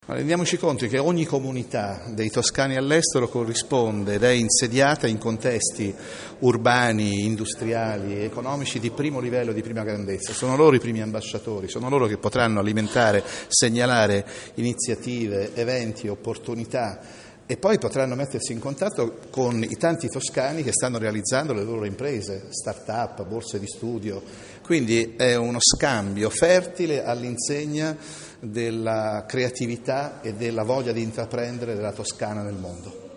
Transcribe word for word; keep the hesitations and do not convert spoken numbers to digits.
Rendiamoci conto che ogni comunità dei toscani all'estero corrisponde ed è insediata in contesti urbani, industriali, economici di primo livello, di prima grandezza. Sono loro i primi ambasciatori, sono loro che potranno alimentare, segnalare iniziative, eventi, opportunità e poi potranno mettersi in contatto con i tanti toscani che stanno realizzando le loro imprese, start-up, borse di studio. Quindi è uno scambio fertile all'insegna della creatività e della voglia di intraprendere della Toscana nel mondo.